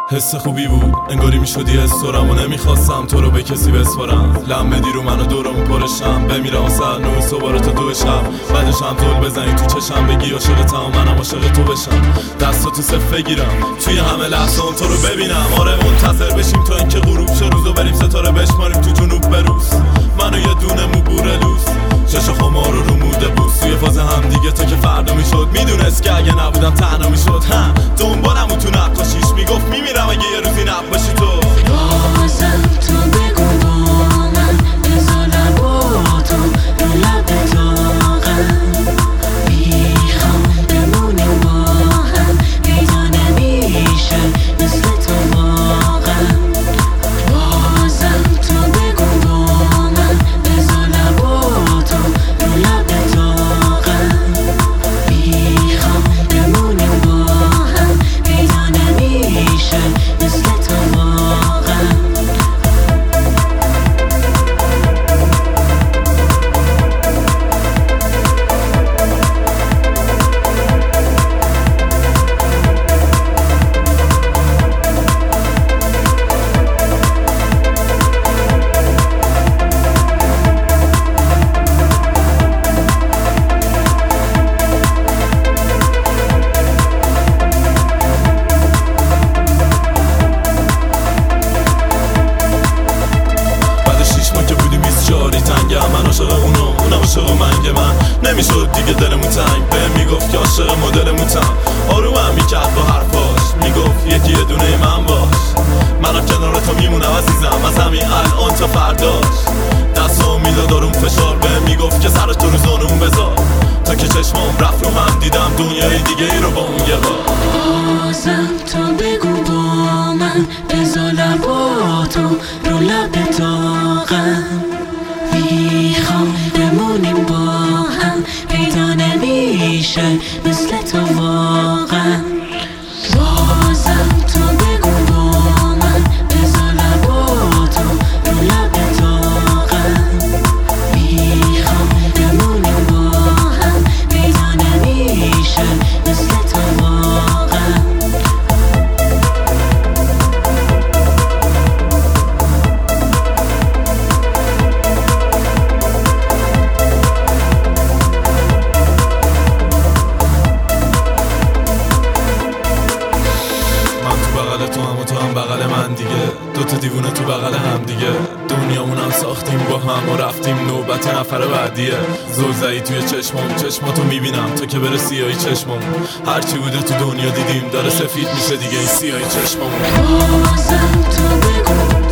حس خوبی بود انگاری میشدی استورم و نمیخواستم تو رو به کسی بسپارم. لم بدی رو منو دورمون پرشم بمیرم و سر نوی صبح تو دو شب بعدش هم دول بزنی تو چشم بگی عاشقتم و منم عاشق تو بشم. دستو تو صف بگیرم توی همه لحظه تو رو ببینم. آره منتظر بشیم تا اینکه غروب شه روزو بریم ستاره بشماریم تو جنوب بروز. منو یه دونه مو بوره لوس شش خمار رو موده بوس توی فاز هم دیگه تا که فردا میشد میدونست که اگه نبودم تنها میشد. هم دنبالم تو نقاشیش میگفت میمیرم اگه یه روزی نباشی تو. بازم تو بگو با من بذار لبا تو رو لب داغم میخوام بمونیم با هم پیدا نمیشه مثل تو واقعا. بازم تو بگو با من بذار لبا تو رو لب داغم میخوام بمونیم با هم پیدا نمیشه مثل تو واقعا. من عاشق اونم عاشق من نمیشد دیگه دلمون تنگ به میگفت که عاشق مدلمونم. آرومم میکرد با حرفاش میگفت یکی یه دونه من باش. منم کنار تو میمونم عزیزم از همین الان تا فرداش. دستم میداد آروم فشار به میگفت که سرش تو رو زانون بذار تا که چشمام رفت رو هم دیدم دنیای دیگه ای رو با اون یه بار. بازم تو بگو با من بذار لبا تو رو لب داغم میخوام بمونیم با هم پیدا نمیشه مثل تو واقعا. بازم تو بگو با من بذار لبا تو رو لب داغم میخوام بمونیم با هم پیدا نمیشه مثل تو واقعا. تو هم و تو هم بغل من دیگه دوتا دیوونه تو بغل هم دیگه. دنیامونم ساختیم با هم و رفتیم نوبت نفر بعدیه. زلزلی توی چشماتو میبینم تا که بره سیاهی چشممون. هرچی بوده تو دنیا دیدیم داره سفید میشه دیگه این سیاهی چشممون. بازم تو بگو